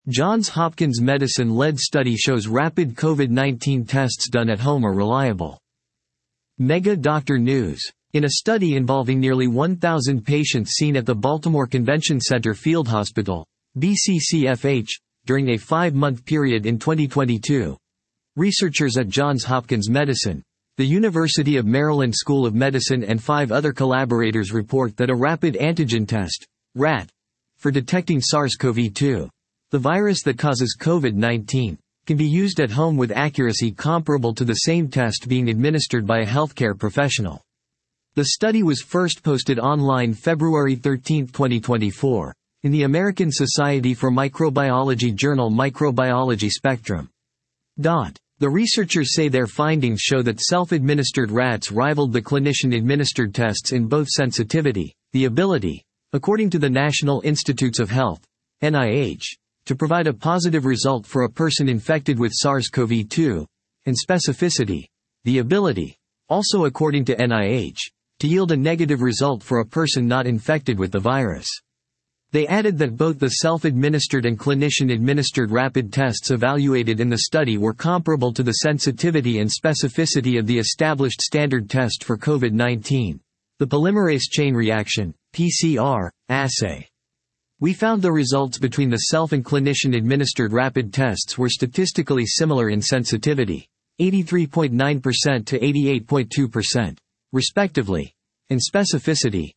Johns Hopkins Medicine-led study shows rapid COVID-19 tests done at home are reliable. Mega Doctor News. In a study involving nearly 1,000 patients seen at the Baltimore Convention Center Field Hospital, BCCFH, during a 5-month period in 2022, researchers at Johns Hopkins Medicine, the University of Maryland School of Medicine and 5 other collaborators report that a rapid antigen test, RAT, for detecting SARS-CoV-2, the virus that causes COVID-19, can be used at home with accuracy comparable to the same test being administered by a healthcare professional. The study was first posted online February 13, 2024, in the American Society for Microbiology journal Microbiology Spectrum. The researchers say their findings show that self-administered RATs rivaled the clinician-administered tests in both sensitivity, the ability, according to the National Institutes of Health, NIH, to provide a positive result for a person infected with SARS-CoV-2, and specificity, the ability, also according to NIH, to yield a negative result for a person not infected with the virus. They added that both the self-administered and clinician-administered rapid tests evaluated in the study were comparable to the sensitivity and specificity of the established standard test for COVID-19, the polymerase chain reaction, PCR, assay. We found the results between the self and clinician-administered rapid tests were statistically similar in sensitivity, 83.9% to 88.2%, respectively, and specificity,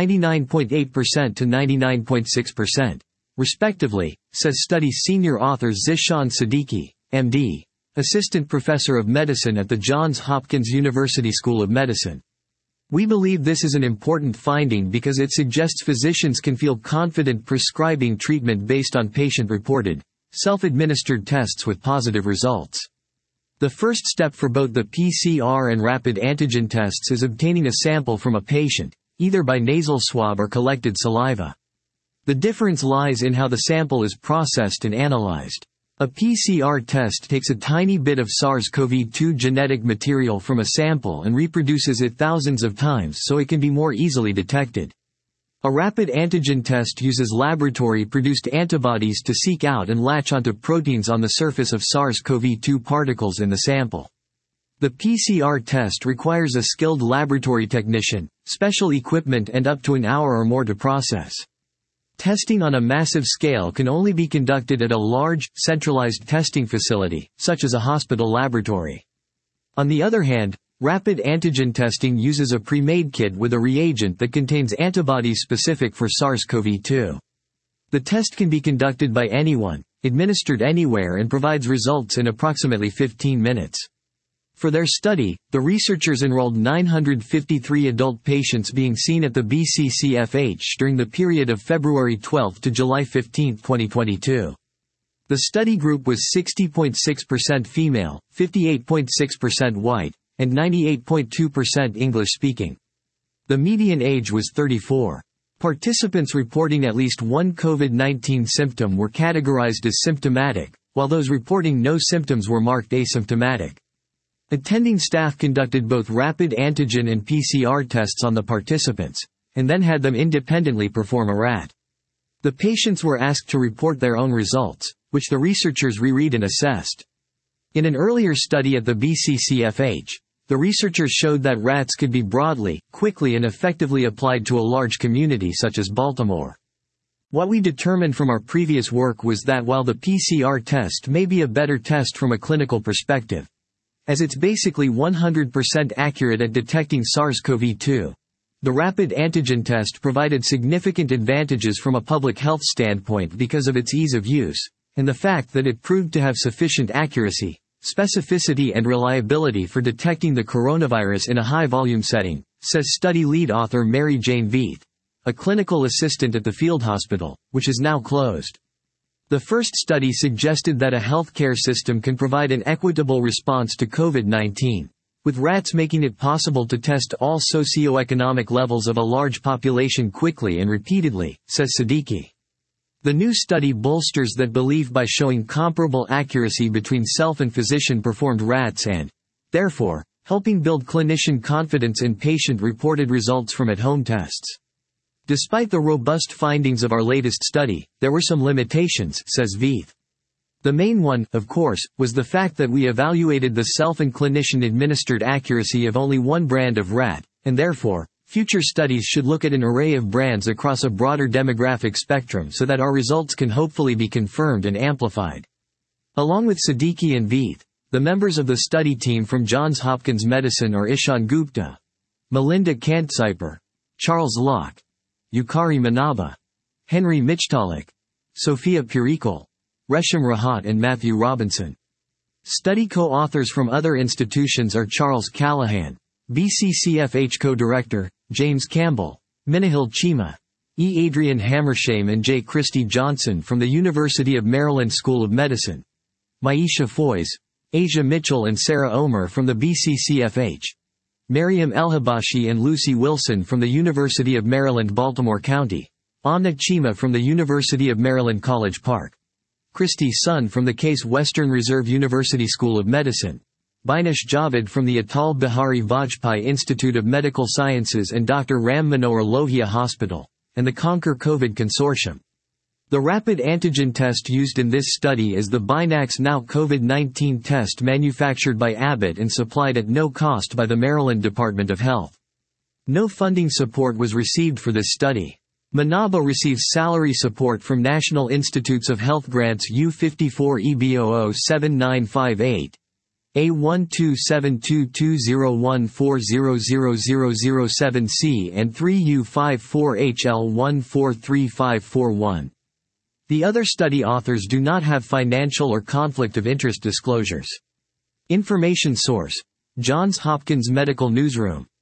99.8% to 99.6%, respectively, says study's senior author Zishan Siddiqui, MD, assistant professor of medicine at the Johns Hopkins University School of Medicine. We believe this is an important finding because it suggests physicians can feel confident prescribing treatment based on patient-reported, self-administered tests with positive results. The first step for both the PCR and rapid antigen tests is obtaining a sample from a patient, either by nasal swab or collected saliva. The difference lies in how the sample is processed and analyzed. A PCR test takes a tiny bit of SARS-CoV-2 genetic material from a sample and reproduces it thousands of times so it can be more easily detected. A rapid antigen test uses laboratory-produced antibodies to seek out and latch onto proteins on the surface of SARS-CoV-2 particles in the sample. The PCR test requires a skilled laboratory technician, special equipment and up to an hour or more to process. Testing on a massive scale can only be conducted at a large, centralized testing facility, such as a hospital laboratory. On the other hand, rapid antigen testing uses a pre-made kit with a reagent that contains antibodies specific for SARS-CoV-2. The test can be conducted by anyone, administered anywhere and provides results in approximately 15 minutes. For their study, the researchers enrolled 953 adult patients being seen at the BCCFH during the period of February 12 to July 15, 2022. The study group was 60.6% female, 58.6% white, and 98.2% English-speaking. The median age was 34. Participants reporting at least one COVID-19 symptom were categorized as symptomatic, while those reporting no symptoms were marked asymptomatic. Attending staff conducted both rapid antigen and PCR tests on the participants, and then had them independently perform a RAT. The patients were asked to report their own results, which the researchers reread and assessed. In an earlier study at the BCCFH, the researchers showed that RATs could be broadly, quickly and effectively applied to a large community such as Baltimore. What we determined from our previous work was that while the PCR test may be a better test from a clinical perspective, as it's basically 100% accurate at detecting SARS-CoV-2, the rapid antigen test provided significant advantages from a public health standpoint because of its ease of use, and the fact that it proved to have sufficient accuracy, specificity and reliability for detecting the coronavirus in a high-volume setting, says study lead author Mary Jane Veith, a clinical assistant at the field hospital, which is now closed. The first study suggested that a healthcare system can provide an equitable response to COVID-19, with RATs making it possible to test all socioeconomic levels of a large population quickly and repeatedly, says Siddiqui. The new study bolsters that belief by showing comparable accuracy between self and physician-performed RATs and, therefore, helping build clinician confidence in patient-reported results from at-home tests. Despite the robust findings of our latest study, there were some limitations, says Veith. The main one, of course, was the fact that we evaluated the self and clinician-administered accuracy of only one brand of rat, and therefore, future studies should look at an array of brands across a broader demographic spectrum so that our results can hopefully be confirmed and amplified. Along with Siddiqui and Veith, the members of the study team from Johns Hopkins Medicine are Ishan Gupta, Melinda Kantzyper, Charles Locke, Yukari Manaba, Henry Michtalik, Sophia Purikal, Resham Rahat and Matthew Robinson. Study co-authors from other institutions are Charles Callahan, BCCFH co-director, James Campbell, Minahil Chima, E. Adrian Hammershaim and J. Christy Johnson from the University of Maryland School of Medicine, Maisha Foyes, Asia Mitchell and Sarah Omer from the BCCFH, Mariam Elhabashi and Lucy Wilson from the University of Maryland Baltimore County, Amna Chima from the University of Maryland College Park, Christy Sun from the Case Western Reserve University School of Medicine, Bainesh Javed from the Atal Bihari Vajpayee Institute of Medical Sciences and Dr. Ram Manohar Lohia Hospital, and the Conquer COVID Consortium. The rapid antigen test used in this study is the Binax Now COVID-19 test manufactured by Abbott and supplied at no cost by the Maryland Department of Health. No funding support was received for this study. Manaba receives salary support from National Institutes of Health Grants U54EB007958, A1272201400007C and 3U54HL143541. The other study authors do not have financial or conflict of interest disclosures. Information source: Johns Hopkins Medical Newsroom.